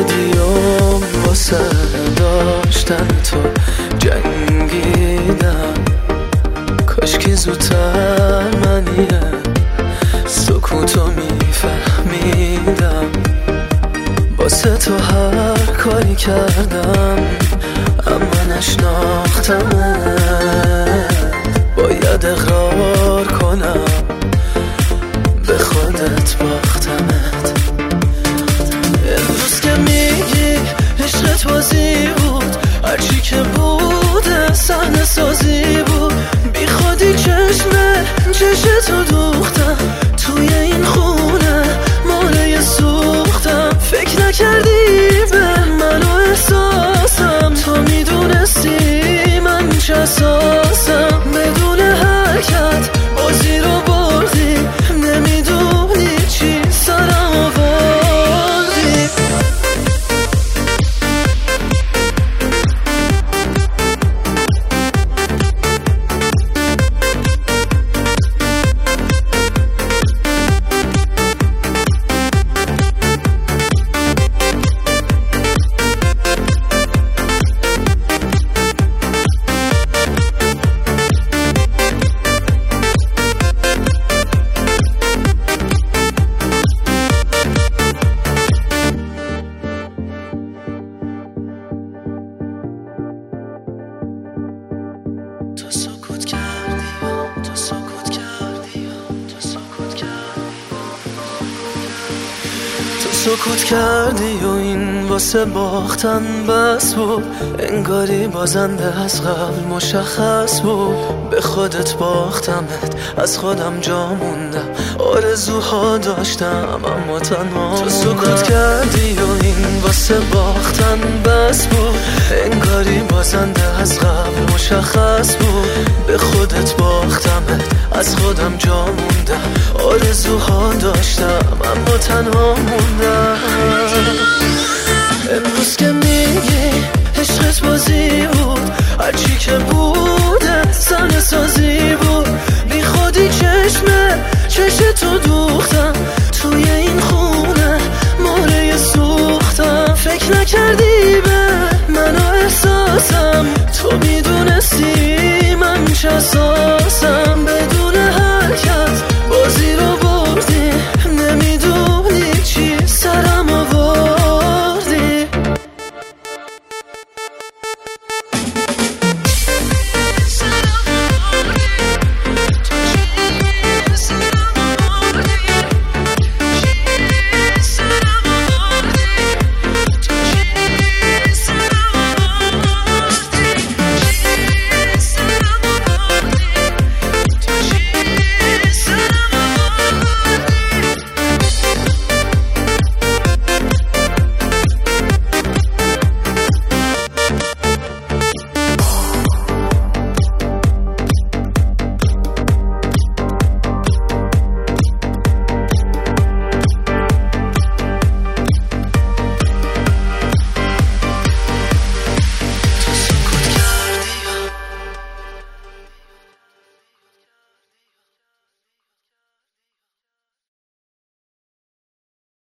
کردیم واسه داشتن تو جنگیدم، کاش که زودتر منیه سکوتو میفهمیدم. واسه تو هر کاری کردم اما نشناختمت، باید اقرار کنم به خودت باختمت. امروز که میگی عشقت بازی بود، هرچی که بوده صحنه سازی بود، بی خودی چشتو دوختم توی این خونه ماله سوختم. فکر نکردی به من و احساسم، تو میدونستی من چه اساسم. بدون حرکت بازی رو بردی، نمیدونی چی سرم آوردی. سکوت کردی و این واسه باختن بس بود، انگاری بازنده از قبل مشخص بود. به خودت باختمت، از خودم جا موندم، آرزوها داشتم اما تنها موندم. تو سکوت کردی و این واسه باختن بس بود، انگاری بازنده از قبل مشخص بود. به خودت باختمت، از خودم جا موندم، آرزوها داشتم اما تنها موندم. امروز که میگی عشقت بازی بود، هرچی که بوده صحنه سازی بود، بی خودی چشتو دوختم توی این خونه ماله سوختم. فکر نکردی